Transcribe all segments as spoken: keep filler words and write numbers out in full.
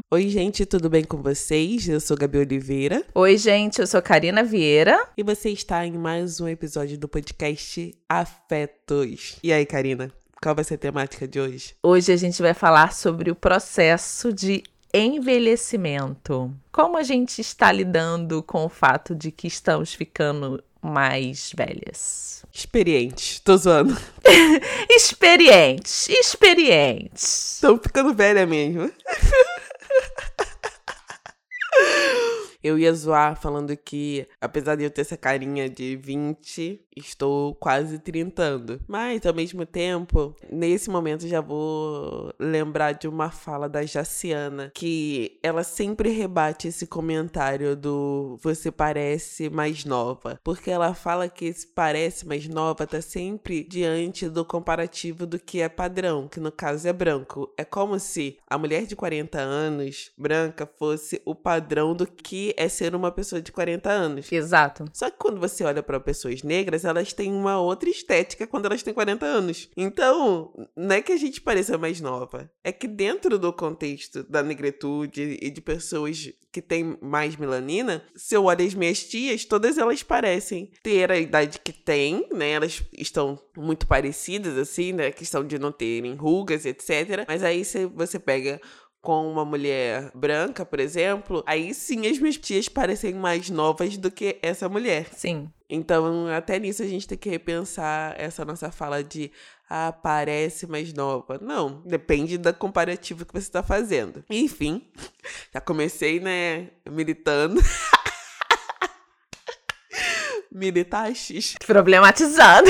Oi, gente, tudo bem com vocês? Eu sou Gabi Oliveira. Oi, gente, eu sou Karina Vieira. E você está em mais um episódio do podcast Afetos. E aí, Karina, qual vai ser a temática de hoje? Hoje a gente vai falar sobre o processo de envelhecimento. Como a gente está lidando com o fato de que estamos ficando mais velhas. Experiente, tô zoando. Experientes, experientes. Estamos ficando velha mesmo. Eu ia zoar falando que, apesar de eu ter essa carinha de vinte, estou quase trintando. Mas, ao mesmo tempo, nesse momento já vou lembrar de uma fala da Jaciana, que ela sempre rebate esse comentário do você parece mais nova. Porque ela fala que esse parece mais nova tá sempre diante do comparativo do que é padrão, que no caso é branco. É como se a mulher de quarenta anos, branca, fosse o padrão do que é ser uma pessoa de quarenta anos. Exato. Só que quando você olha para pessoas negras, elas têm uma outra estética quando elas têm quarenta anos. Então, não é que a gente pareça mais nova. É que dentro do contexto da negritude e de pessoas que têm mais melanina, se eu olho as minhas tias, todas elas parecem ter a idade que têm, né? Elas estão muito parecidas, assim, né? A questão de não terem rugas, etcétera. Mas aí se você pega com uma mulher branca, por exemplo, aí sim as minhas tias parecem mais novas do que essa mulher. Sim. Então, até nisso a gente tem que repensar essa nossa fala de ah, parece mais nova. Não, depende da comparativa que você está fazendo. Enfim, já comecei, né, militando. Militaches. Problematizando.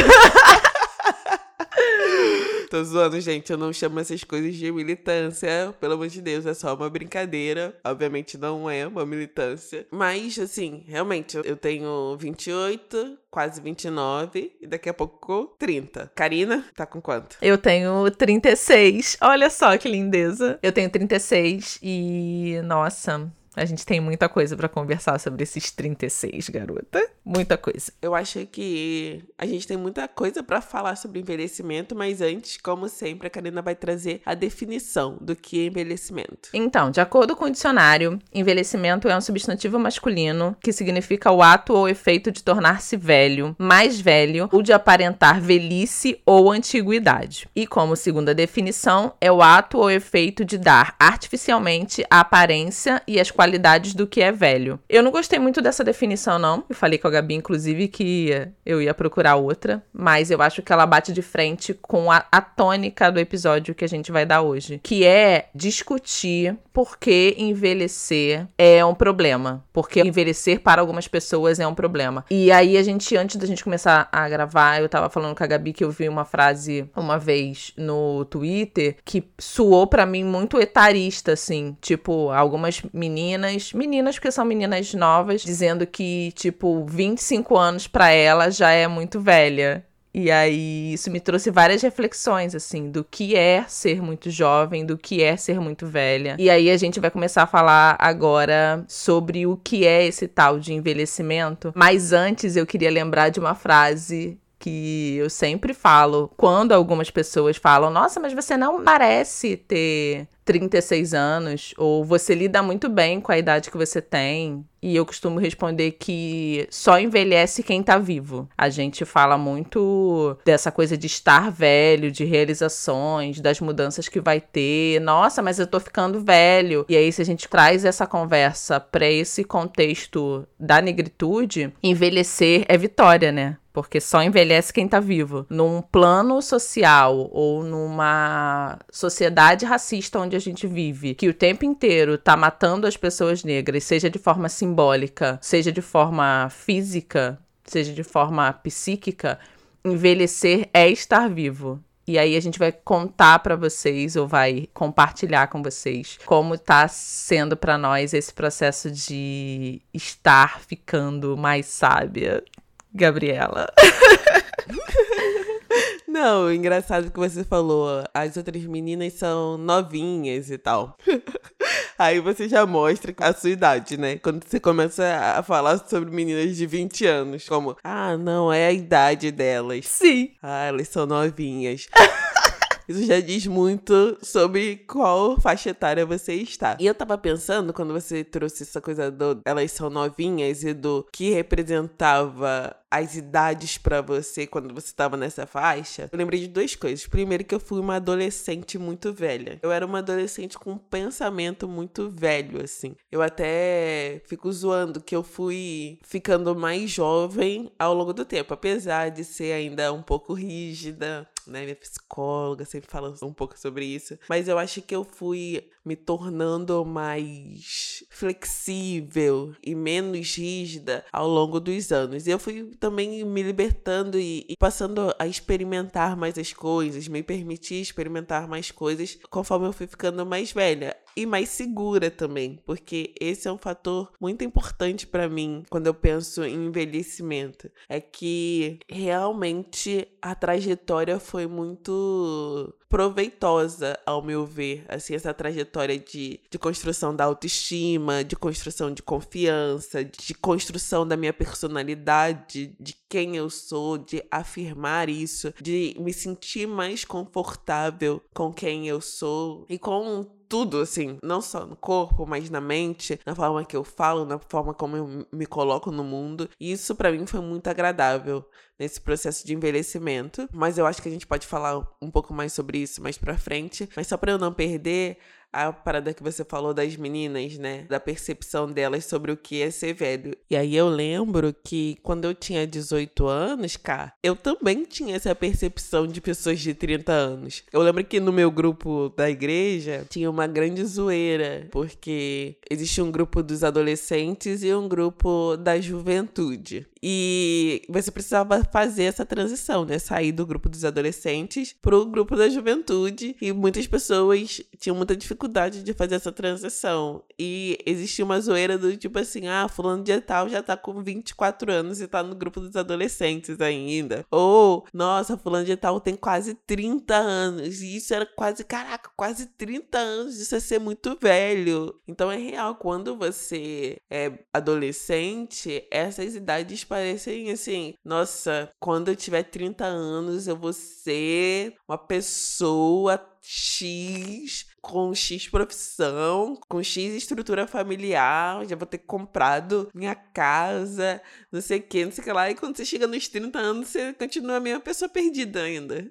Tô zoando, gente. Eu não chamo essas coisas de militância. Pelo amor de Deus, é só uma brincadeira. Obviamente não é uma militância. Mas, assim, realmente, eu tenho vinte e oito, quase vinte e nove. E daqui a pouco, trinta. Karina, tá com quanto? Eu tenho trinta e seis. Olha só que lindeza. Eu tenho trinta e seis e, nossa, a gente tem muita coisa pra conversar sobre esses trinta e seis, garota. Muita coisa. Eu acho que a gente tem muita coisa pra falar sobre envelhecimento, mas antes, como sempre, a Karina vai trazer a definição do que é envelhecimento. Então, de acordo com o dicionário, envelhecimento é um substantivo masculino que significa o ato ou efeito de tornar-se velho, mais velho ou de aparentar velhice ou antiguidade. E como segunda definição, é o ato ou efeito de dar artificialmente a aparência e as qualidades do que é velho. Eu não gostei muito dessa definição, não. Eu falei com a Gabi, inclusive, que eu ia procurar outra, mas eu acho que ela bate de frente com a, a tônica do episódio que a gente vai dar hoje, que é discutir por que envelhecer é um problema, porque envelhecer para algumas pessoas é um problema. E aí a gente, antes da gente começar a gravar, eu tava falando com a Gabi que eu vi uma frase uma vez no Twitter que soou pra mim muito etarista, assim, tipo, algumas meninas, meninas porque são meninas novas, dizendo que, tipo, vinte e cinco anos pra ela já é muito velha. E aí isso me trouxe várias reflexões, assim, do que é ser muito jovem, do que é ser muito velha. E aí a gente vai começar a falar agora sobre o que é esse tal de envelhecimento. Mas antes eu queria lembrar de uma frase que eu sempre falo, quando algumas pessoas falam, nossa, mas você não parece ter trinta e seis anos, ou você lida muito bem com a idade que você tem. E eu costumo responder que só envelhece quem tá vivo. A gente fala muito dessa coisa de estar velho, de realizações, das mudanças que vai ter. Nossa, mas eu tô ficando velho. E aí, se a gente traz essa conversa pra esse contexto da negritude, envelhecer é vitória, né? Porque só envelhece quem tá vivo. Num plano social ou numa sociedade racista onde a gente vive, que o tempo inteiro tá matando as pessoas negras, seja de forma simbólica, seja de forma física, seja de forma psíquica, envelhecer é estar vivo. E aí a gente vai contar pra vocês, ou vai compartilhar com vocês, como tá sendo pra nós esse processo de estar ficando mais sábia. Gabriela. Não, engraçado que você falou, as outras meninas são novinhas e tal. Aí você já mostra a sua idade, né? Quando você começa a falar sobre meninas de vinte anos, como, ah, não, é a idade delas. Sim. Ah, elas são novinhas. Isso já diz muito sobre qual faixa etária você está. E eu tava pensando, quando você trouxe essa coisa do elas são novinhas e do que representava as idades pra você quando você tava nessa faixa, eu lembrei de duas coisas. Primeiro, que eu fui uma adolescente muito velha. Eu era uma adolescente com um pensamento muito velho, assim. Eu até fico zoando que eu fui ficando mais jovem ao longo do tempo, apesar de ser ainda um pouco rígida, né? Minha psicóloga sempre fala um pouco sobre isso. Mas eu acho que eu fui me tornando mais flexível e menos rígida ao longo dos anos. E eu fui também me libertando e, e passando a experimentar mais as coisas, me permitir experimentar mais coisas conforme eu fui ficando mais velha. E mais segura também, porque esse é um fator muito importante pra mim quando eu penso em envelhecimento. É que realmente a trajetória foi muito proveitosa, ao meu ver. Assim, essa trajetória de, de construção da autoestima, de construção de confiança, de construção da minha personalidade, de quem eu sou, de afirmar isso, de me sentir mais confortável com quem eu sou e com tudo, assim, não só no corpo, mas na mente, na forma que eu falo, na forma como eu me coloco no mundo. E isso pra mim foi muito agradável nesse processo de envelhecimento. Mas eu acho que a gente pode falar um pouco mais sobre isso mais pra frente. Mas só pra eu não perder a parada que você falou das meninas, né? Da percepção delas sobre o que é ser velho. E aí eu lembro que quando eu tinha dezoito anos, cara, eu também tinha essa percepção de pessoas de trinta anos. Eu lembro que no meu grupo da igreja tinha uma grande zoeira, porque existia um grupo dos adolescentes e um grupo da juventude. E você precisava fazer essa transição, né? Sair do grupo dos adolescentes pro grupo da juventude. E muitas pessoas tinham muita dificuldade de fazer essa transição. E existia uma zoeira do tipo assim, ah, fulano de tal já tá com vinte e quatro anos e tá no grupo dos adolescentes ainda. Ou, nossa, fulano de tal tem quase trinta anos. E isso era quase, caraca, quase trinta anos. Isso é ser muito velho. Então é real, quando você é adolescente, essas idades parecem assim, nossa, quando eu tiver trinta anos eu vou ser uma pessoa X, com X profissão, com X estrutura familiar, já vou ter comprado minha casa, não sei o que, não sei o que lá. E quando você chega nos trinta anos, você continua a mesma pessoa perdida ainda.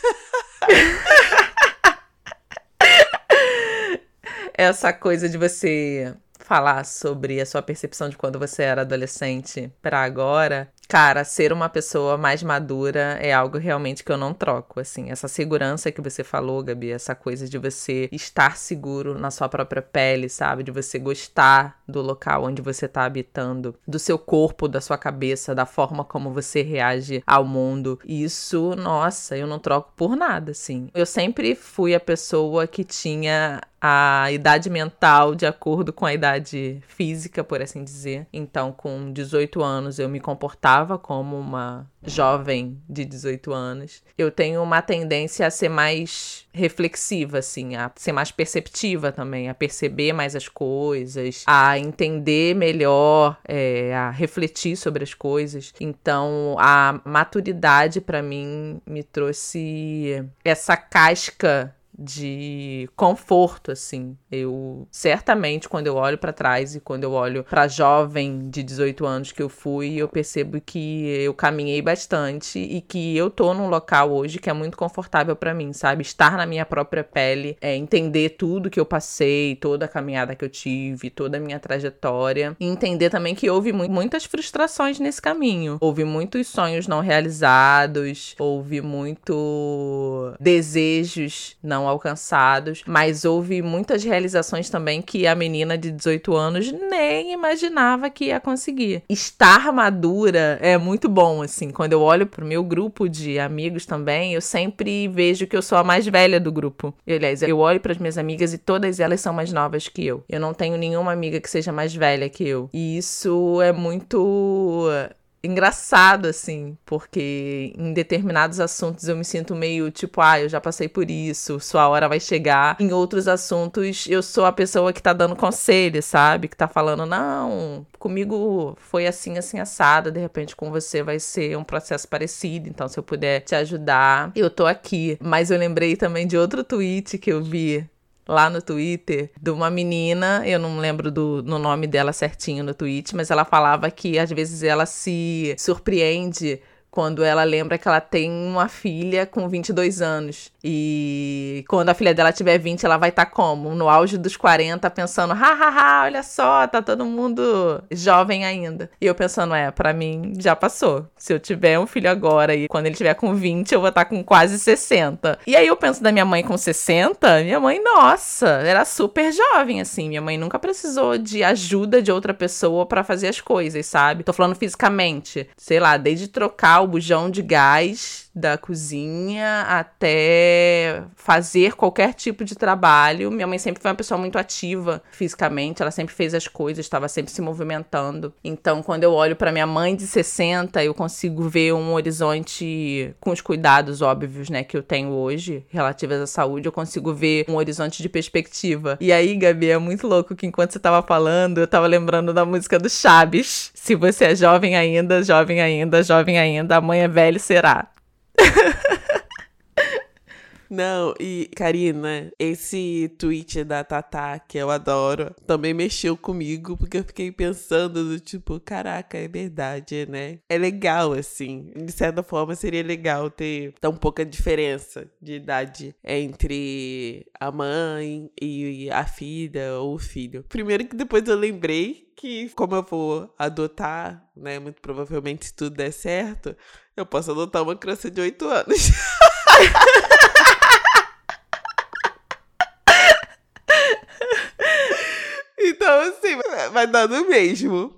Essa coisa de você falar sobre a sua percepção de quando você era adolescente pra agora, cara, ser uma pessoa mais madura é algo realmente que eu não troco, assim. Essa segurança que você falou, Gabi, essa coisa de você estar seguro na sua própria pele, sabe? De você gostar do local onde você tá habitando, do seu corpo, da sua cabeça, da forma como você reage ao mundo. Isso, nossa, eu não troco por nada, assim. Eu sempre fui a pessoa que tinha a idade mental de acordo com a idade física, por assim dizer. Então, com dezoito anos, eu me comportava como uma jovem de dezoito anos. Eu tenho uma tendência a ser mais reflexiva, assim, a ser mais perceptiva também, a perceber mais as coisas, a entender melhor, é, a refletir sobre as coisas. Então, a maturidade, pra mim, me trouxe essa casca de conforto, assim. Eu, certamente, quando eu olho pra trás e quando eu olho pra jovem de dezoito anos que eu fui, eu percebo que eu caminhei bastante e que eu tô num local hoje que é muito confortável pra mim, sabe? Estar na minha própria pele, é, entender tudo que eu passei, toda a caminhada que eu tive, toda a minha trajetória, e entender também que houve mu- muitas frustrações nesse caminho. Houve muitos sonhos não realizados, houve muito desejos não alcançados, mas houve muitas realizações também que a menina de dezoito anos nem imaginava que ia conseguir. Estar madura é muito bom, assim. Quando eu olho pro meu grupo de amigos também, eu sempre vejo que eu sou a mais velha do grupo. E, aliás, eu olho pras minhas amigas e todas elas são mais novas que eu. Eu não tenho nenhuma amiga que seja mais velha que eu. E isso é muito engraçado, assim, porque em determinados assuntos eu me sinto meio tipo, ah, eu já passei por isso, sua hora vai chegar. Em outros assuntos, eu sou a pessoa que tá dando conselho, sabe? Que tá falando, não, comigo foi assim, assim, assada, de repente com você vai ser um processo parecido, então se eu puder te ajudar, eu tô aqui. Mas eu lembrei também de outro tweet que eu vi lá no Twitter, de uma menina, eu não lembro do no nome dela certinho no tweet, mas ela falava que às vezes ela se surpreende quando ela lembra que ela tem uma filha com vinte e dois anos. E quando a filha dela tiver vinte, ela vai estar tá como? No auge dos quarenta, pensando, hahaha, olha só, tá todo mundo jovem ainda. E eu pensando, é, pra mim já passou. Se eu tiver um filho agora e quando ele tiver com vinte, eu vou estar tá com quase sessenta. E aí eu penso da minha mãe com sessenta, minha mãe, nossa, era super jovem, assim. Minha mãe nunca precisou de ajuda de outra pessoa pra fazer as coisas, sabe? Tô falando fisicamente. Sei lá, desde trocar o bujão de gás da cozinha até fazer qualquer tipo de trabalho. Minha mãe sempre foi uma pessoa muito ativa fisicamente, ela sempre fez as coisas, estava sempre se movimentando. Então, quando eu olho para minha mãe de sessenta, eu consigo ver um horizonte com os cuidados óbvios, né, que eu tenho hoje, relativos à saúde, eu consigo ver um horizonte de perspectiva. E aí, Gabi, é muito louco que enquanto você tava falando, eu tava lembrando da música do Chaves. Se você é jovem ainda, jovem ainda, jovem ainda, amanhã velho será. Não, e Karina, esse tweet da Tatá, que eu adoro, também mexeu comigo, porque eu fiquei pensando do tipo, caraca, é verdade, né? É legal, assim. De certa forma, seria legal ter tão pouca diferença de idade entre a mãe e a filha ou o filho. Primeiro que depois eu lembrei que, como eu vou adotar, né, muito provavelmente se tudo der certo, eu posso adotar uma criança de oito anos. Então, assim, vai dar no mesmo.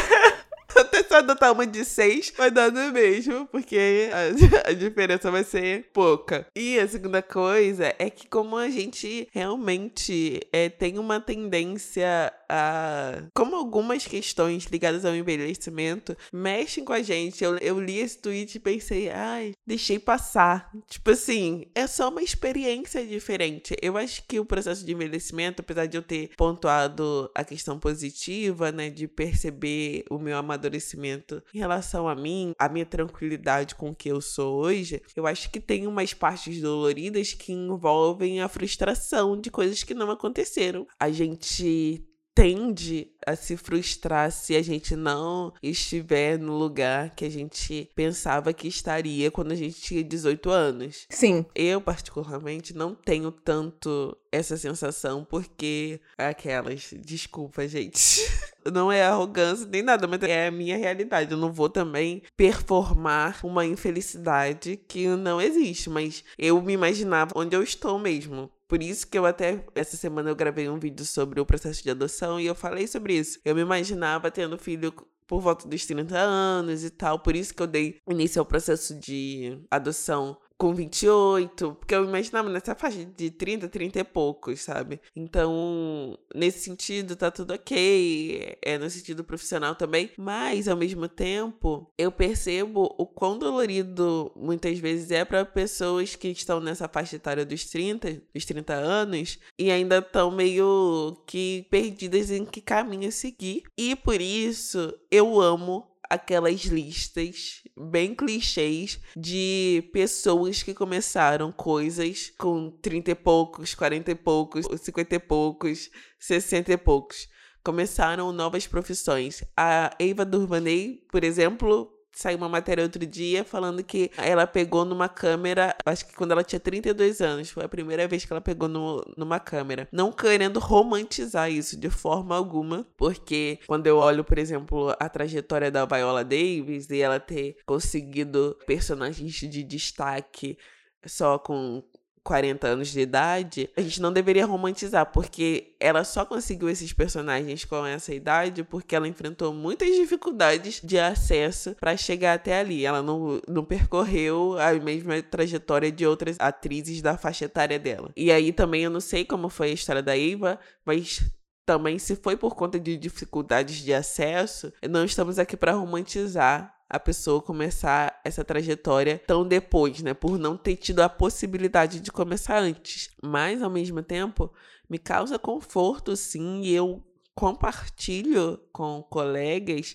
Até se adotar uma de seis, vai dar no mesmo, porque a, a diferença vai ser pouca. E a segunda coisa é que como a gente realmente é, tem uma tendência a... Como algumas questões ligadas ao envelhecimento mexem com a gente. Eu, eu li esse tweet e pensei, ai, deixei passar. Tipo assim, é só uma experiência diferente. Eu acho que o processo de envelhecimento, apesar de eu ter pontuado a questão positiva, né, de perceber o meu amadurecimento em relação a mim, a minha tranquilidade com o que eu sou hoje, eu acho que tem umas partes doloridas que envolvem a frustração de coisas que não aconteceram. A gente tende a se frustrar se a gente não estiver no lugar que a gente pensava que estaria quando a gente tinha dezoito anos. Sim. Eu, particularmente, não tenho tanto essa sensação porque aquelas... Desculpa, gente. Não é arrogância nem nada, mas é a minha realidade. Eu não vou também performar uma infelicidade que não existe, mas eu me imaginava onde eu estou mesmo. Por isso que eu até, essa semana eu gravei um vídeo sobre o processo de adoção e eu falei sobre isso. Eu me imaginava tendo filho por volta dos trinta anos e tal, por isso que eu dei início ao processo de adoção com vinte e oito, porque eu imaginava nessa faixa de trinta, trinta e poucos, sabe? Então, nesse sentido, tá tudo ok, é no sentido profissional também, mas, ao mesmo tempo, eu percebo o quão dolorido muitas vezes é para pessoas que estão nessa faixa etária dos trinta, dos trinta anos, e ainda estão meio que perdidas em que caminho seguir. E, por isso, eu amo aquelas listas bem clichês de pessoas que começaram coisas com trinta e poucos, quarenta e poucos, cinquenta e poucos, sessenta e poucos. Começaram novas profissões. A Ava DuVernay, por exemplo, saiu uma matéria outro dia falando que ela pegou numa câmera, acho que quando ela tinha trinta e dois anos, foi a primeira vez que ela pegou no, numa câmera. Não querendo romantizar isso de forma alguma, porque quando eu olho, por exemplo, a trajetória da Viola Davis e ela ter conseguido personagens de destaque só com quarenta anos de idade, a gente não deveria romantizar, porque ela só conseguiu esses personagens com essa idade porque ela enfrentou muitas dificuldades de acesso para chegar até ali. Ela não, não percorreu a mesma trajetória de outras atrizes da faixa etária dela. E aí também eu não sei como foi a história da Ava, mas também se foi por conta de dificuldades de acesso, não estamos aqui para romantizar a pessoa começar essa trajetória tão depois, né? Por não ter tido a possibilidade de começar antes. Mas, ao mesmo tempo, me causa conforto, sim, e eu compartilho com colegas,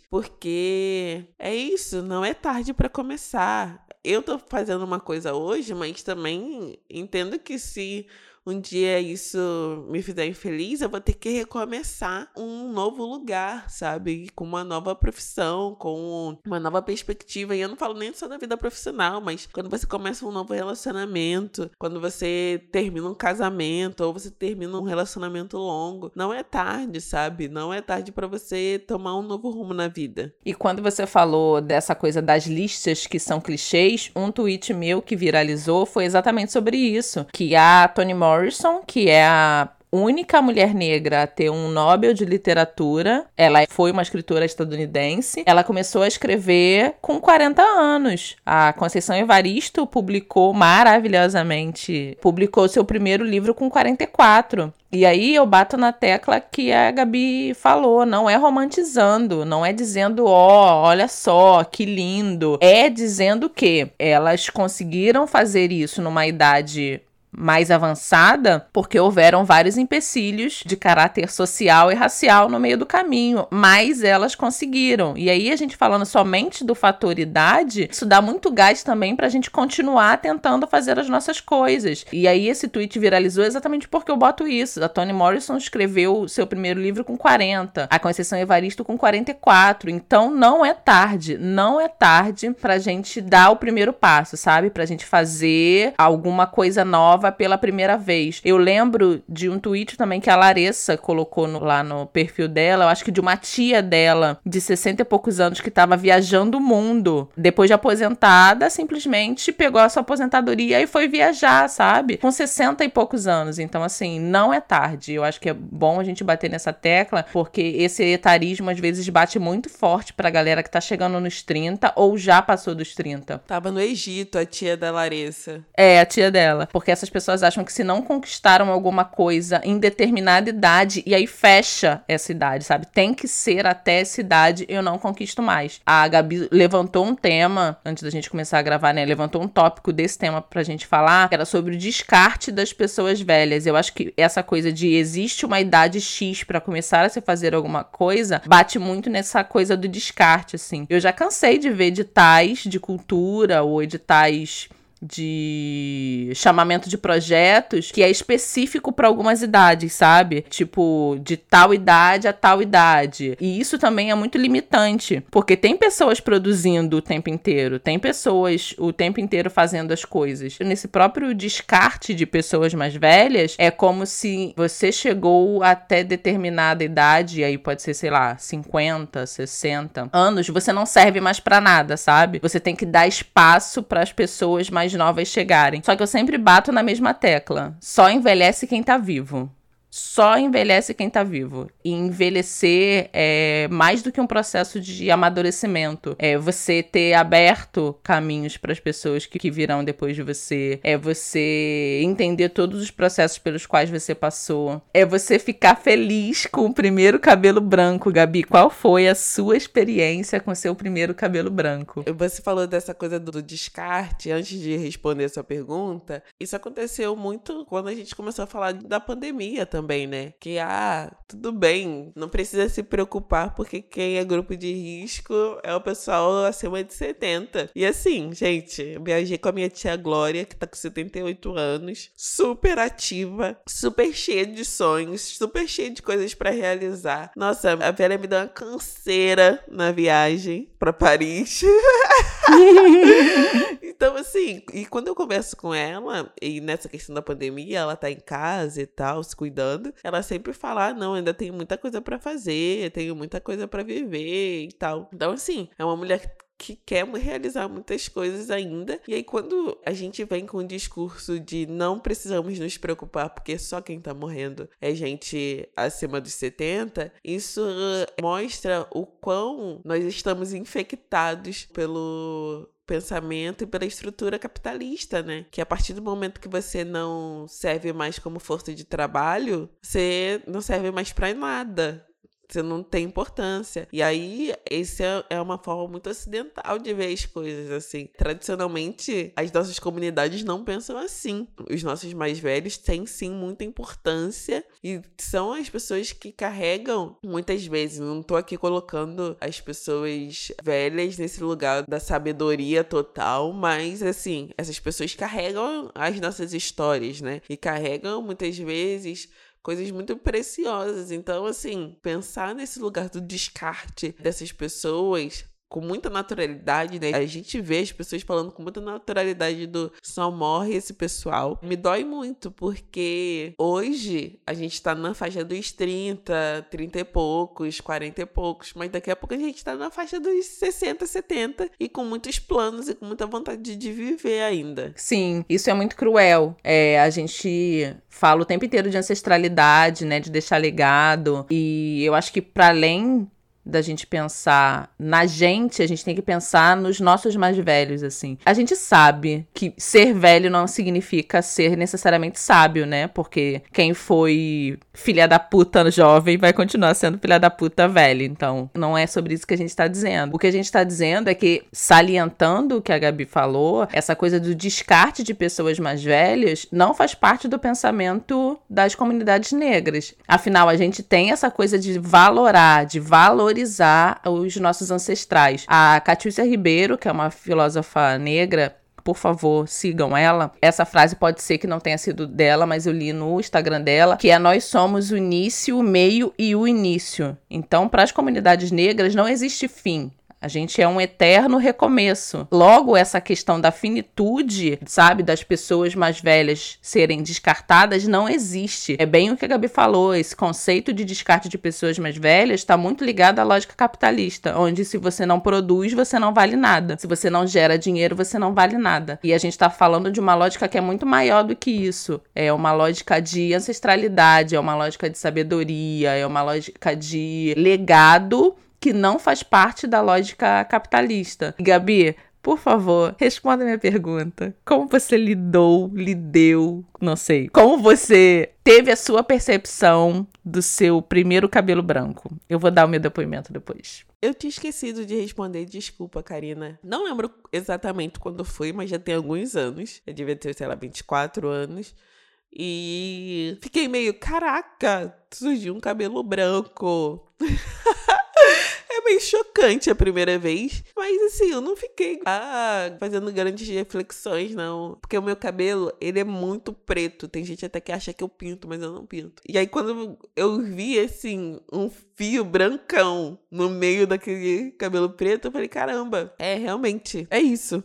porque é isso, não é tarde para começar. Eu tô fazendo uma coisa hoje, mas também entendo que se um dia isso me fizer infeliz, eu vou ter que recomeçar um novo lugar, sabe? Com uma nova profissão, com uma nova perspectiva. E eu não falo nem só da vida profissional, mas quando você começa um novo relacionamento, quando você termina um casamento, ou você termina um relacionamento longo, não é tarde, sabe? Não é tarde pra você tomar um novo rumo na vida. E quando você falou dessa coisa das listas que são clichês, um tweet meu que viralizou foi exatamente sobre isso, que a Toni Morrison, que é a única mulher negra a ter um Nobel de literatura, ela foi uma escritora estadunidense, ela começou a escrever com quarenta anos. A Conceição Evaristo publicou maravilhosamente, publicou seu primeiro livro com quarenta e quatro. E aí eu bato na tecla que a Gabi falou, não é romantizando, não é dizendo, ó, oh, olha só, que lindo. É dizendo que elas conseguiram fazer isso numa idade mais avançada, porque houveram vários empecilhos de caráter social e racial no meio do caminho, mas elas conseguiram. E aí a gente falando somente do fator idade, isso dá muito gás também pra gente continuar tentando fazer as nossas coisas. E aí esse tweet viralizou exatamente porque eu boto isso. A Toni Morrison escreveu o seu primeiro livro com quarenta, a Conceição Evaristo com quarenta e quatro, então não é tarde, não é tarde pra gente dar o primeiro passo, sabe? Pra gente fazer alguma coisa nova pela primeira vez. Eu lembro de um tweet também que a Larissa colocou no, lá no perfil dela, eu acho que de uma tia dela, de sessenta e poucos anos, que estava viajando o mundo. Depois de aposentada, simplesmente pegou a sua aposentadoria e foi viajar, sabe? Com sessenta e poucos anos. Então, assim, não é tarde. Eu acho que é bom a gente bater nessa tecla, porque esse etarismo, às vezes, bate muito forte pra galera que tá chegando nos trinta ou já passou dos trinta. Tava no Egito, a tia da Larissa. É, a tia dela. Porque essas pessoas acham que se não conquistaram alguma coisa em determinada idade, e aí fecha essa idade, sabe? Tem que ser até essa idade, eu não conquisto mais. A Gabi levantou um tema, antes da gente começar a gravar, né? Levantou um tópico desse tema pra gente falar, que era sobre o descarte das pessoas velhas. Eu acho que essa coisa de existe uma idade X pra começar a se fazer alguma coisa, bate muito nessa coisa do descarte, assim. Eu já cansei de ver editais de cultura ou editais de chamamento de projetos que é específico para algumas idades, sabe? Tipo, de tal idade a tal idade. E isso também é muito limitante, porque tem pessoas produzindo o tempo inteiro, tem pessoas o tempo inteiro fazendo as coisas. Nesse próprio descarte de pessoas mais velhas, é como se você chegou até determinada idade, e aí pode ser, sei lá, cinquenta, sessenta anos, você não serve mais para nada, sabe? Você tem que dar espaço para as pessoas mais novas chegarem. Só que eu sempre bato na mesma tecla. Só envelhece quem tá vivo. Só envelhece quem tá vivo. E envelhecer é mais do que um processo de amadurecimento. É você ter aberto caminhos para as pessoas que, que virão depois de você. É você entender todos os processos pelos quais você passou. É você ficar feliz com o primeiro cabelo branco. Gabi, qual foi a sua experiência com o seu primeiro cabelo branco? Você falou dessa coisa do descarte, antes de responder a sua pergunta. Isso aconteceu muito quando a gente começou a falar da pandemia também. Também, né? Que, ah, tudo bem, não precisa se preocupar porque quem é grupo de risco é o pessoal acima de setenta. E assim, gente, eu viajei com a minha tia Glória, que tá com setenta e oito anos, super ativa, super cheia de sonhos, super cheia de coisas pra realizar. Nossa, a velha me deu uma canseira na viagem pra Paris. Então, assim, e quando eu converso com ela, e nessa questão da pandemia, ela tá em casa e tal, se cuidando, ela sempre fala, ah, não, ainda tenho muita coisa pra fazer, tenho muita coisa pra viver e tal. Então, assim, é uma mulher que quer realizar muitas coisas ainda. E aí, quando a gente vem com o discurso de não precisamos nos preocupar porque só quem tá morrendo é gente acima dos setenta, isso mostra o quão nós estamos infectados pelo pensamento e pela estrutura capitalista, né? Que a partir do momento que você não serve mais como força de trabalho, você não serve mais pra nada. você não tem importância. E aí, essa é uma forma muito ocidental de ver as coisas, assim. Tradicionalmente, as nossas comunidades não pensam assim. Os nossos mais velhos têm, sim, muita importância e são as pessoas que carregam, muitas vezes, não tô aqui colocando as pessoas velhas nesse lugar da sabedoria total, mas, assim, essas pessoas carregam as nossas histórias, né? E carregam, muitas vezes, coisas muito preciosas. Então, assim, pensar nesse lugar do descarte dessas pessoas com muita naturalidade, né? A gente vê as pessoas falando com muita naturalidade do só morre esse pessoal. Me dói muito, porque hoje a gente tá na faixa dos trinta, trinta e poucos, quarenta e poucos, mas daqui a pouco a gente tá na faixa dos sessenta, setenta e com muitos planos e com muita vontade de viver ainda. Sim, isso é muito cruel. É, a gente fala o tempo inteiro de ancestralidade, né? De deixar legado. E eu acho que para além da gente pensar na gente, a gente tem que pensar nos nossos mais velhos, assim. A gente sabe que ser velho não significa ser necessariamente sábio, né? Porque quem foi filha da puta jovem vai continuar sendo filha da puta velha. Então, não é sobre isso que a gente tá dizendo. O que a gente tá dizendo é que, salientando o que a Gabi falou, essa coisa do descarte de pessoas mais velhas não faz parte do pensamento das comunidades negras. Afinal, a gente tem essa coisa de valorar, de valorizar os nossos ancestrais. A Catiúcia Ribeiro, que é uma filósofa negra, por favor, sigam ela. Essa frase pode ser que não tenha sido dela, mas eu li no Instagram dela, que é: nós somos o início, o meio e o início. Então, para as comunidades negras não existe fim. A gente é um eterno recomeço. Logo, essa questão da finitude, sabe, das pessoas mais velhas serem descartadas, não existe. É bem o que a Gabi falou, esse conceito de descarte de pessoas mais velhas está muito ligado à lógica capitalista, onde se você não produz, você não vale nada. Se você não gera dinheiro, você não vale nada. E a gente está falando de uma lógica que é muito maior do que isso. É uma lógica de ancestralidade, é uma lógica de sabedoria, é uma lógica de legado que não faz parte da lógica capitalista. Gabi, por favor, responda a minha pergunta. Como você lidou, lideu, não sei, como você teve a sua percepção do seu primeiro cabelo branco? Eu vou dar o meu depoimento depois. Eu tinha esquecido de responder, desculpa, Karina. Não lembro exatamente quando foi, mas já tem alguns anos. Eu devia ter, sei lá, vinte e quatro anos. E fiquei meio, caraca, surgiu um cabelo branco. É meio chocante a primeira vez, mas assim, eu não fiquei ah, fazendo grandes reflexões, não. Porque o meu cabelo, ele é muito preto. Tem gente até que acha que eu pinto, mas eu não pinto. E aí, quando eu vi, assim, um fio brancão no meio daquele cabelo preto, eu falei, caramba, é, realmente, é isso.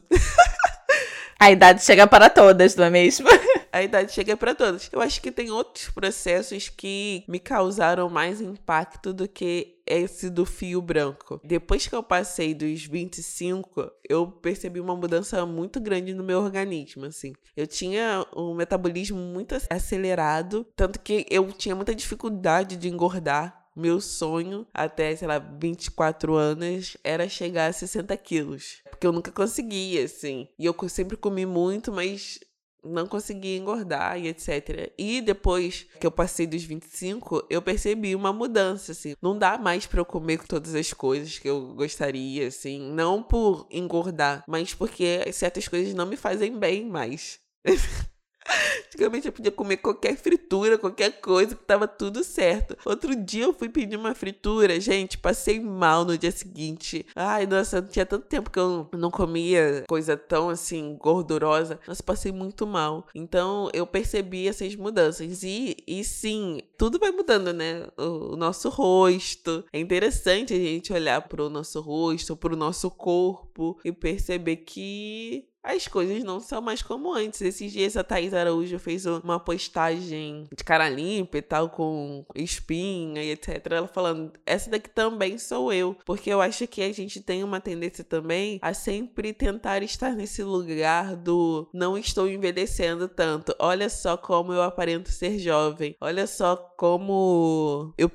A idade chega para todas, não é mesmo? A idade chega para todas. Eu acho que tem outros processos que me causaram mais impacto do que esse do fio branco. Depois que eu passei dos vinte e cinco, eu percebi uma mudança muito grande no meu organismo, assim. Eu tinha um metabolismo muito acelerado, tanto que eu tinha muita dificuldade de engordar. Meu sonho, até, sei lá, vinte e quatro anos, era chegar a sessenta quilos. Porque eu nunca conseguia, assim. E eu sempre comi muito, mas não conseguia engordar e etcétera. E depois que eu passei dos vinte e cinco, eu percebi uma mudança, assim. Não dá mais pra eu comer todas as coisas que eu gostaria, assim. Não por engordar, mas porque certas coisas não me fazem bem mais. Antigamente eu podia comer qualquer fritura, qualquer coisa, que tava tudo certo. Outro dia eu fui pedir uma fritura, gente, passei mal no dia seguinte. Ai, nossa, tinha tanto tempo que eu não comia coisa tão, assim, gordurosa. Nossa, passei muito mal. Então, eu percebi essas mudanças. E, e sim, tudo vai mudando, né? O, o nosso rosto. É interessante a gente olhar pro nosso rosto, pro nosso corpo e perceber que as coisas não são mais como antes. Esses dias a Thaís Araújo fez uma postagem de cara limpa e tal, com espinha e etcétera. Ela falando, essa daqui também sou eu. Porque eu acho que a gente tem uma tendência também a sempre tentar estar nesse lugar do não estou envelhecendo tanto. Olha só como eu aparento ser jovem. Olha só como eu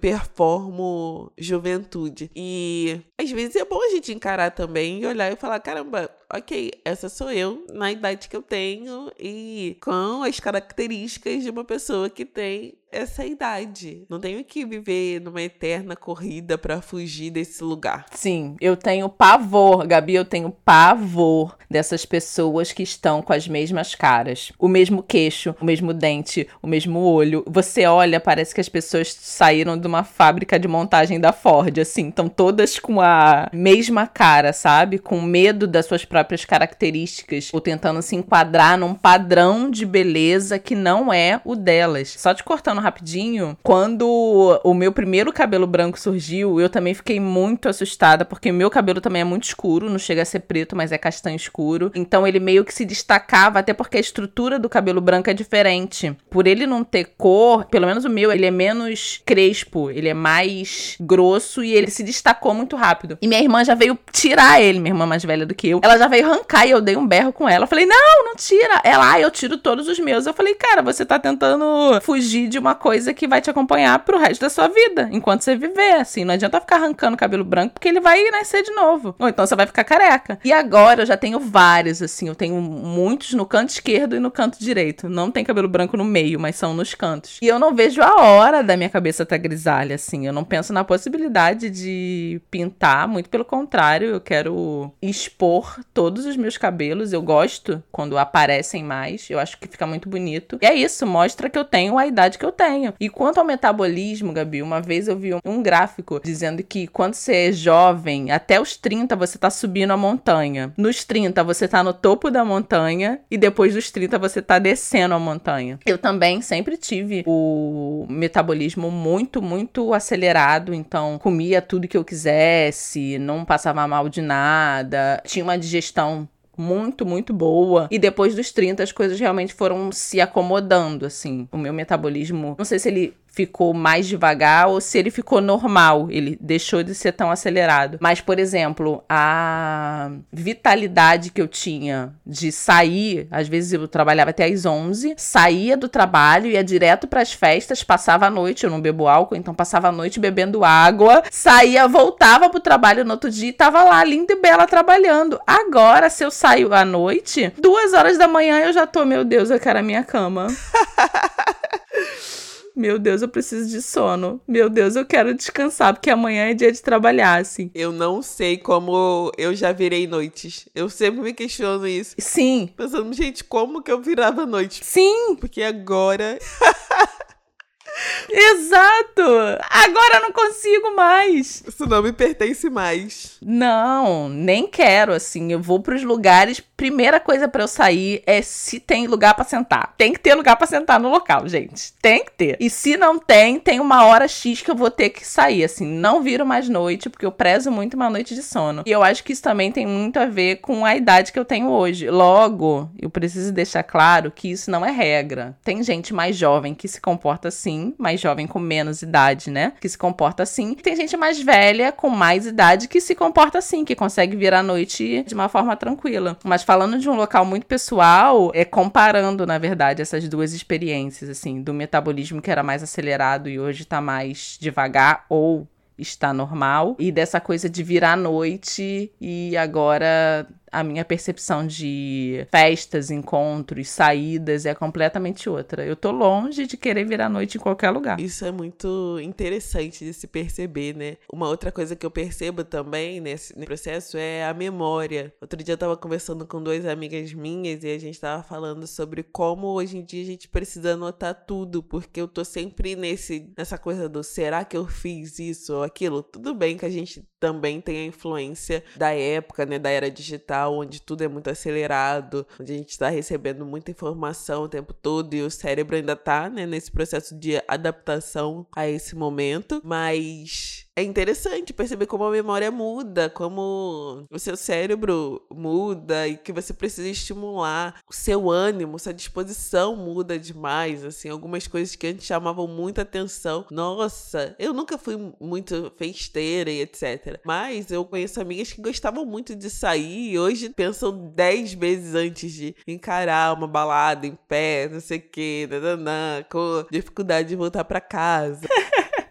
performo juventude. E às vezes é bom a gente encarar também e olhar e falar, caramba, ok, essa sou eu na idade que eu tenho e com as características de uma pessoa que tem essa idade. Não tenho que viver numa eterna corrida pra fugir desse lugar. Sim, eu tenho pavor, Gabi, eu tenho pavor dessas pessoas que estão com as mesmas caras. O mesmo queixo, o mesmo dente, o mesmo olho. Você olha, parece que as pessoas saíram de uma fábrica de montagem da Ford, assim. Estão todas com a mesma cara, sabe? Com medo das suas próprias características. Ou tentando se enquadrar num padrão de beleza que não é o delas. Só te cortando rapidinho, quando o meu primeiro cabelo branco surgiu, eu também fiquei muito assustada, porque o meu cabelo também é muito escuro, não chega a ser preto, mas é castanho escuro. Então ele meio que se destacava, até porque a estrutura do cabelo branco é diferente. Por ele não ter cor, pelo menos o meu, ele é menos crespo, ele é mais grosso e ele se destacou muito rápido. E minha irmã já veio tirar ele, minha irmã mais velha do que eu. Ela já veio arrancar e eu dei um berro com ela. Eu falei, não, não tira. Ela, ah, eu tiro todos os meus. Eu falei, cara, você tá tentando fugir de uma coisa que vai te acompanhar pro resto da sua vida, enquanto você viver, assim. Não adianta ficar arrancando o cabelo branco, porque ele vai nascer de novo. Ou então você vai ficar careca. E agora eu já tenho vários, assim. Eu tenho muitos no canto esquerdo e no canto direito. Não tem cabelo branco no meio, mas são nos cantos. E eu não vejo a hora da minha cabeça tá grisalha, assim. Eu não penso na possibilidade de pintar, muito pelo contrário. Eu quero expor todos os meus cabelos. Eu gosto quando aparecem mais. Eu acho que fica muito bonito. E é isso, mostra que eu tenho a idade que eu tenho. E quanto ao metabolismo, Gabi, uma vez eu vi um, um gráfico dizendo que quando você é jovem, até os trinta você tá subindo a montanha. Nos trinta você tá no topo da montanha e depois dos trinta você tá descendo a montanha. Eu também sempre tive o metabolismo muito, muito acelerado, então comia tudo que eu quisesse, não passava mal de nada, tinha uma digestão muito, muito boa. E depois dos trinta as coisas realmente foram se acomodando, assim. O meu metabolismo, não sei se ele ficou mais devagar ou se ele ficou normal, ele deixou de ser tão acelerado. Mas, por exemplo, a vitalidade que eu tinha de sair, às vezes eu trabalhava até às onze, saía do trabalho, ia direto pras festas, passava a noite, eu não bebo álcool, então passava a noite bebendo água, saía, voltava pro trabalho no outro dia e tava lá, linda e bela, trabalhando. Agora, se eu saio à noite, duas horas da manhã eu já tô, meu Deus, eu quero a minha cama. Meu Deus, eu preciso de sono. Meu Deus, eu quero descansar, porque amanhã é dia de trabalhar, assim. Eu não sei como eu já virei noites. Eu sempre me questiono isso. Sim. Pensando, gente, como que eu virava noite? Sim. Porque agora... Exato! Agora eu não consigo mais. Isso não me pertence mais. Não, nem quero, assim. Eu vou pros lugares. Primeira coisa pra eu sair é se tem lugar pra sentar. Tem que ter lugar pra sentar no local, gente. Tem que ter. E se não tem, tem uma hora X que eu vou ter que sair, assim. Não viro mais noite, porque eu prezo muito uma noite de sono. E eu acho que isso também tem muito a ver com a idade que eu tenho hoje. Logo, eu preciso deixar claro que isso não é regra. Tem gente mais jovem que se comporta assim, mais jovem com menos idade, né? Que se comporta assim. E tem gente mais velha com mais idade que se comporta assim, que consegue vir à noite de uma forma tranquila. Mas falando de um local muito pessoal, é comparando, na verdade, essas duas experiências, assim, do metabolismo que era mais acelerado e hoje tá mais devagar ou está normal, e dessa coisa de vir à noite e agora a minha percepção de festas, encontros, saídas é completamente outra. Eu tô longe de querer vir à noite em qualquer lugar. Isso é muito interessante de se perceber, né? Uma outra coisa que eu percebo também nesse processo é a memória. Outro dia eu tava conversando com duas amigas minhas e a gente tava falando sobre como hoje em dia a gente precisa anotar tudo, porque eu tô sempre nesse, nessa coisa do será que eu fiz isso ou aquilo? Tudo bem que a gente também tem a influência da época, né, da era digital, onde tudo é muito acelerado, onde a gente está recebendo muita informação o tempo todo e o cérebro ainda tá, né, nesse processo de adaptação a esse momento, mas é interessante perceber como a memória muda, como o seu cérebro muda e que você precisa estimular o seu ânimo, sua disposição muda demais, assim, algumas coisas que antes chamavam muita atenção. Nossa, eu nunca fui muito festeira e etcétera. Mas eu conheço amigas que gostavam muito de sair e hoje pensam dez vezes antes de encarar uma balada em pé, não sei o que, nananã, com dificuldade de voltar pra casa.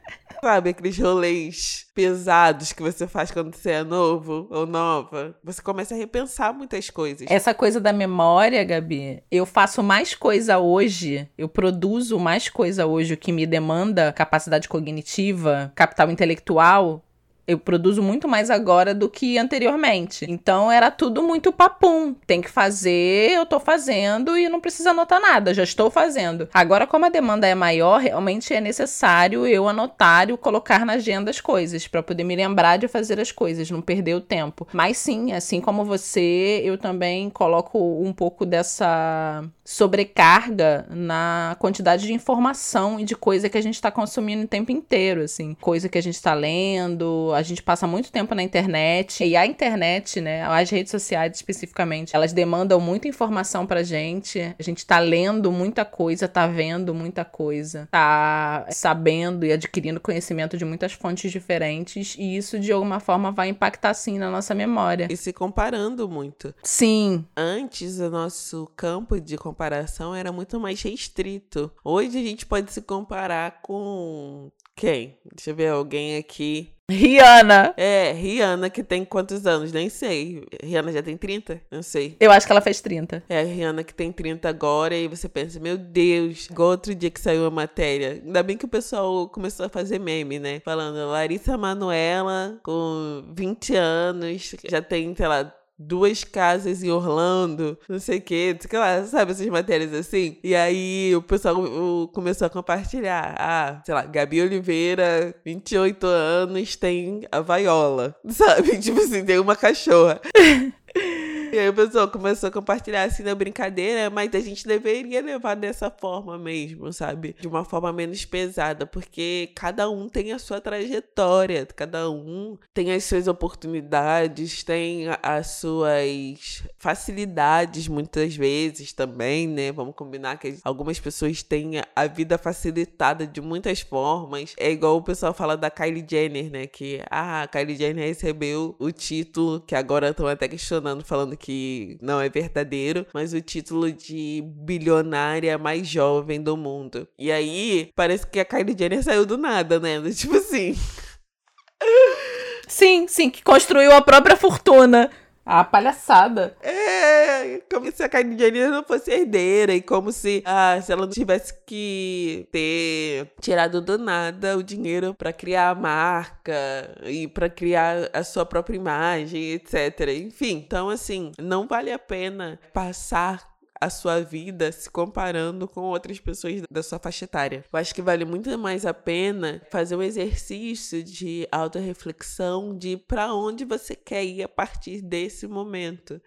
sabe, aqueles rolês pesados que você faz quando você é novo ou nova, você começa a repensar muitas coisas. Essa coisa da memória, Gabi, eu faço mais coisa hoje, eu produzo mais coisa hoje, o que me demanda capacidade cognitiva, capital intelectual. Eu produzo muito mais agora do que anteriormente. Então, era tudo muito papum. Tem que fazer, eu tô fazendo e não precisa anotar nada, já estou fazendo. Agora, como a demanda é maior, realmente é necessário eu anotar e colocar na agenda as coisas, para poder me lembrar de fazer as coisas, não perder o tempo. Mas sim, assim como você, eu também coloco um pouco dessa sobrecarga na quantidade de informação e de coisa que a gente tá consumindo o tempo inteiro, assim. Coisa que a gente tá lendo. A gente passa muito tempo na internet, e a internet, né, as redes sociais especificamente, elas demandam muita informação pra gente, a gente tá lendo muita coisa, tá vendo muita coisa, tá sabendo e adquirindo conhecimento de muitas fontes diferentes, e isso de alguma forma vai impactar sim na nossa memória. E se comparando muito. Sim. Antes, o nosso campo de comparação era muito mais restrito. Hoje a gente pode se comparar com... quem? Deixa eu ver, alguém aqui... Rihanna. É, Rihanna, que tem quantos anos? Nem sei. Rihanna já tem trinta? Não sei. Eu acho que ela fez trinta. É, a Rihanna que tem trinta agora, e você pensa, meu Deus, igual outro dia que saiu a matéria. Ainda bem que o pessoal começou a fazer meme, né? Falando, Larissa Manoela, com vinte anos, já tem, sei lá, duas casas em Orlando, não sei o que, sei lá, sabe essas matérias assim? E aí o pessoal o, começou a compartilhar. Ah, sei lá, Gabi Oliveira, vinte e oito anos, tem a Vaiola, sabe? Tipo assim, tem uma cachorra. E aí o pessoal começou a compartilhar assim na brincadeira, mas a gente deveria levar dessa forma mesmo, sabe? De uma forma menos pesada, porque cada um tem a sua trajetória, cada um tem as suas oportunidades, tem as suas facilidades muitas vezes também, né? Vamos combinar que algumas pessoas têm a vida facilitada de muitas formas. É igual o pessoal fala da Kylie Jenner, né? Que ah, a Kylie Jenner recebeu o título, que agora estão até questionando, falando que não é verdadeiro, mas o título de bilionária mais jovem do mundo. E aí, parece que a Kylie Jenner saiu do nada, né? Tipo assim... Sim, sim, que construiu a própria fortuna. A palhaçada. É, como se a Kylie Jenner não fosse herdeira, e como se, ah, se ela não tivesse que ter tirado do nada o dinheiro pra criar a marca e pra criar a sua própria imagem, etcétera. Enfim, então assim, não vale a pena passar a sua vida se comparando com outras pessoas da sua faixa etária. Eu acho que vale muito mais a pena fazer um exercício de autorreflexão de para onde você quer ir a partir desse momento.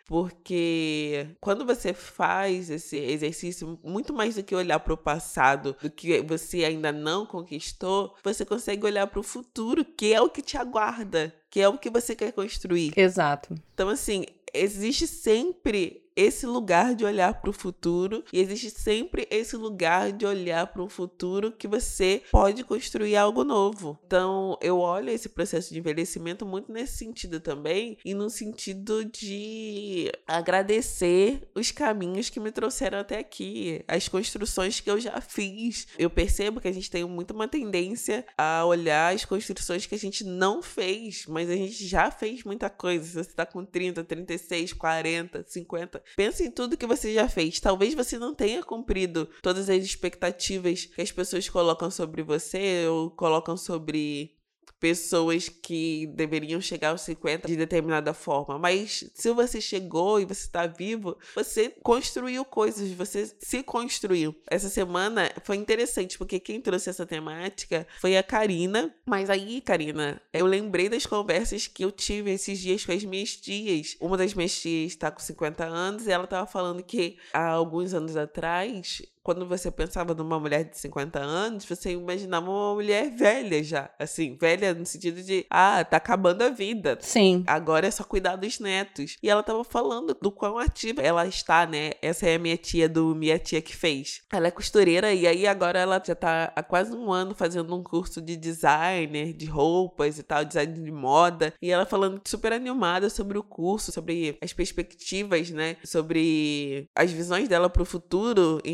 Porque quando você faz esse exercício, muito mais do que olhar para o passado, do que você ainda não conquistou, você consegue olhar para o futuro, que é o que te aguarda, que é o que você quer construir. Exato. Então, assim, existe sempre esse lugar de olhar para o futuro, e existe sempre esse lugar de olhar para um futuro que você pode construir algo novo. Então, eu olho esse processo de envelhecimento muito nesse sentido também, e no sentido de agradecer os caminhos que me trouxeram até aqui, as construções que eu já fiz. Eu percebo que a gente tem muito uma tendência a olhar as construções que a gente não fez, mas a gente já fez muita coisa. Se você está com trinta, trinta e seis, quarenta, cinquenta... pensa em tudo que você já fez. Talvez você não tenha cumprido todas as expectativas que as pessoas colocam sobre você ou colocam sobre pessoas que deveriam chegar aos cinquenta de determinada forma. Mas se você chegou e você está vivo, você construiu coisas, você se construiu. Essa semana foi interessante, porque quem trouxe essa temática foi a Karina. Mas aí, Karina, eu lembrei das conversas que eu tive esses dias com as minhas tias. Uma das minhas tias está com cinquenta anos e ela estava falando que há alguns anos atrás, quando você pensava numa mulher de cinquenta anos, você imaginava uma mulher velha já. Assim, velha no sentido de, ah, tá acabando a vida. Sim. Agora é só cuidar dos netos. E ela tava falando do quão ativa ela está, né? Essa é a minha tia do Minha Tia Que Fez. Ela é costureira e aí agora ela já tá há quase um ano fazendo um curso de designer, de roupas e tal, design de moda. E ela falando super animada sobre o curso, sobre as perspectivas, né? Sobre as visões dela pro futuro em relação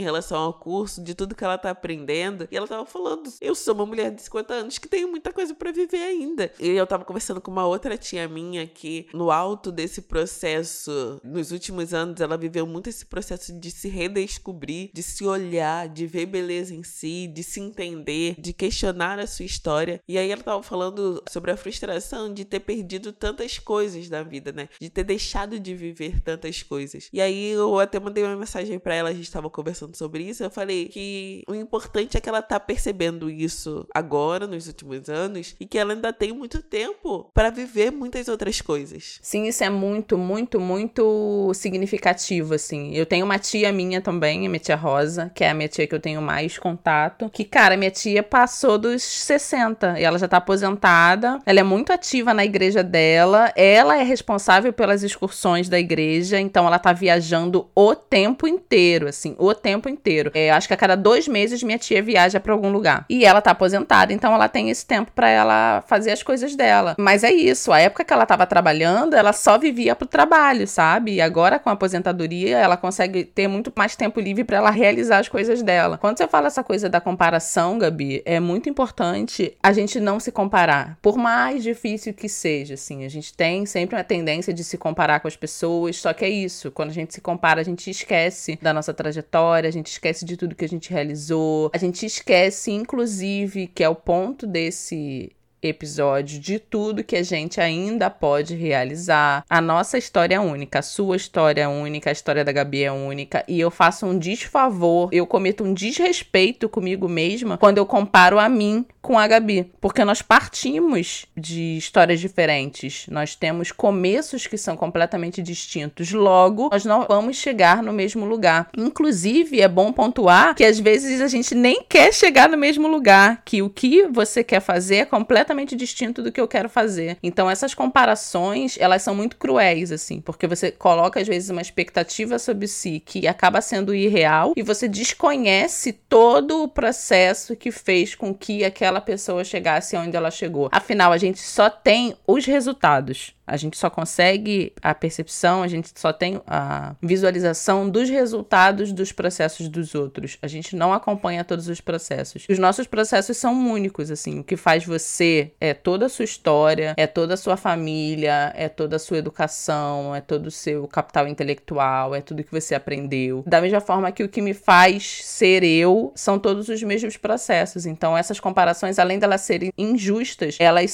ao curso, de tudo que ela tá aprendendo. E ela tava falando, eu sou uma mulher de cinquenta anos que tenho muita coisa pra viver ainda. E eu tava conversando com uma outra tia minha que, no alto desse processo, nos últimos anos, ela viveu muito esse processo de se redescobrir, de se olhar, de ver beleza em si, de se entender, de questionar a sua história. E aí ela tava falando sobre a frustração de ter perdido tantas coisas na vida, né? De ter deixado de viver tantas coisas. E aí eu até mandei uma mensagem pra ela, a gente tava conversando sobre isso, eu falei que o importante é que ela tá percebendo isso agora, nos últimos anos, e que ela ainda tem muito tempo pra viver muitas outras coisas. Sim, isso é muito, muito, muito significativo, assim. Eu tenho uma tia minha também, a minha tia Rosa, que é a minha tia que eu tenho mais contato, que, cara, minha tia passou dos sessenta, e ela já tá aposentada, ela é muito ativa na igreja dela, ela é responsável pelas excursões da igreja, então ela tá viajando o tempo inteiro, assim, o tempo inteiro. É, acho que a cada dois meses minha tia viaja pra algum lugar. E ela tá aposentada, então ela tem esse tempo pra ela fazer as coisas dela. Mas é isso, a época que ela tava trabalhando, ela só vivia pro trabalho, sabe? E agora com a aposentadoria, ela consegue ter muito mais tempo livre pra ela realizar as coisas dela. Quando você fala essa coisa da comparação, Gabi, é muito importante a gente não se comparar. Por mais difícil que seja, assim, a gente tem sempre uma tendência de se comparar com as pessoas, só que é isso, quando a gente se compara, a gente esquece da nossa trajetória, a gente esquece de tudo que a gente realizou, a gente esquece, inclusive, que é o ponto desse episódio, de tudo que a gente ainda pode realizar. A nossa história é única, a sua história é única, a história da Gabi é única, e eu faço um desfavor, eu cometo um desrespeito comigo mesma quando eu comparo a mim com a Gabi, porque nós partimos de histórias diferentes, nós temos começos que são completamente distintos, logo, nós não vamos chegar no mesmo lugar. Inclusive, é bom pontuar que às vezes a gente nem quer chegar no mesmo lugar, que o que você quer fazer é completamente distinto do que eu quero fazer. Então, essas comparações, elas são muito cruéis, assim, porque você coloca, às vezes, uma expectativa sobre si que acaba sendo irreal e você desconhece todo o processo que fez com que aquela pessoa chegasse onde ela chegou. Afinal, a gente só tem os resultados. A gente só consegue a percepção, a gente só tem a visualização dos resultados dos processos dos outros. A gente não acompanha todos os processos. Os nossos processos são únicos, assim. O que faz você é toda a sua história, é toda a sua família, é toda a sua educação, é todo o seu capital intelectual, é tudo que você aprendeu. Da mesma forma que o que me faz ser eu são todos os mesmos processos. Então, essas comparações, além de elas serem injustas, elas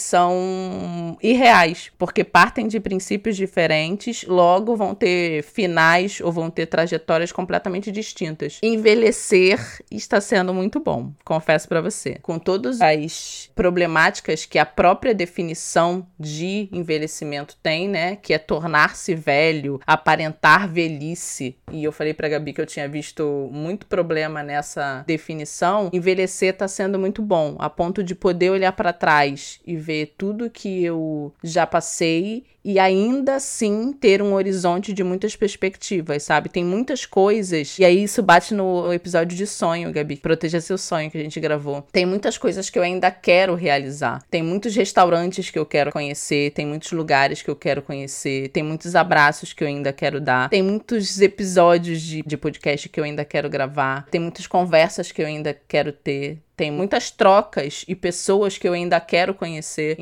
são irreais, porque partem de princípios diferentes, logo vão ter finais ou vão ter trajetórias completamente distintas. Envelhecer está sendo muito bom, confesso pra você. Com todas as problemáticas que a própria definição de envelhecimento tem, né? Que é tornar-se velho, aparentar velhice. E eu falei pra Gabi que eu tinha visto muito problema nessa definição. Envelhecer tá sendo muito bom, a ponto de poder olhar pra trás e ver tudo que eu já passei e ainda assim ter um horizonte de muitas perspectivas, sabe? Tem muitas coisas, e aí isso bate no episódio de sonho, Gabi, Proteja Seu Sonho, que a gente gravou. Tem muitas coisas que eu ainda quero realizar. Tem muitos restaurantes que eu quero conhecer, tem muitos lugares que eu quero conhecer, tem muitos abraços que eu ainda quero dar, tem muitos episódios de, de podcast que eu ainda quero gravar, tem muitas conversas que eu ainda quero ter. Tem muitas trocas e pessoas que eu ainda quero conhecer.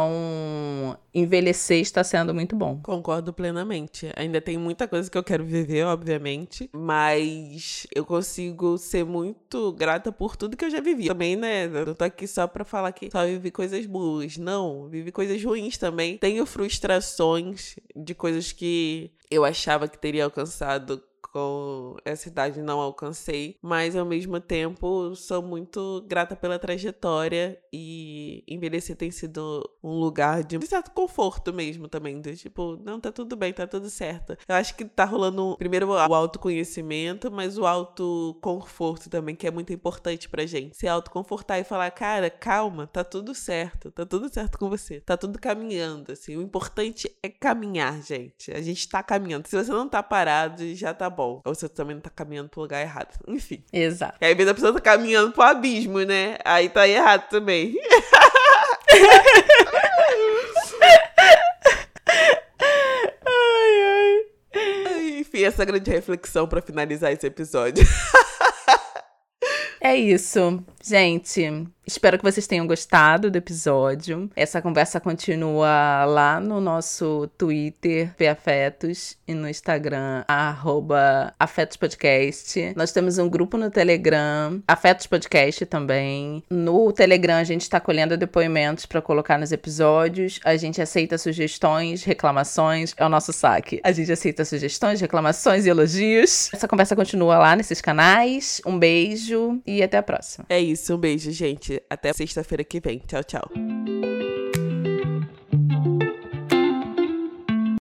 Então, envelhecer está sendo muito bom. Concordo plenamente. Ainda tem muita coisa que eu quero viver, obviamente. Mas eu consigo ser muito grata por tudo que eu já vivi. Também, né? Eu não tô aqui só pra falar que só vivi coisas boas. Não, vivi coisas ruins também. Tenho frustrações de coisas que eu achava que teria alcançado com essa idade, não alcancei, mas ao mesmo tempo sou muito grata pela trajetória e envelhecer tem sido um lugar de certo conforto mesmo também, de tipo, não, tá tudo bem, tá tudo certo. Eu acho que tá rolando primeiro o autoconhecimento, mas o autoconforto também, que é muito importante pra gente. Se autoconfortar e falar, cara, calma, tá tudo certo, tá tudo certo com você, tá tudo caminhando, assim. O importante é caminhar, gente. A gente tá caminhando. Se você não tá parado, já tá bom. Ou você também não tá caminhando pro lugar errado. Enfim. Exato. E aí, às vezes a pessoa tá caminhando pro abismo, né? Aí tá errado também. ai, ai. Enfim, essa grande reflexão pra finalizar esse episódio. É isso, gente. Espero que vocês tenham gostado do episódio. Essa conversa continua lá no nosso Twitter, Afetos, e no Instagram, arroba Afetos Podcast. Nós temos um grupo no Telegram, Afetos Podcast também. No Telegram, a gente está colhendo depoimentos para colocar nos episódios. A gente aceita sugestões, reclamações. É o nosso saque. A gente aceita sugestões, reclamações e elogios. Essa conversa continua lá nesses canais. Um beijo e até a próxima. É isso, um beijo, gente. Até sexta-feira que vem. Tchau, tchau.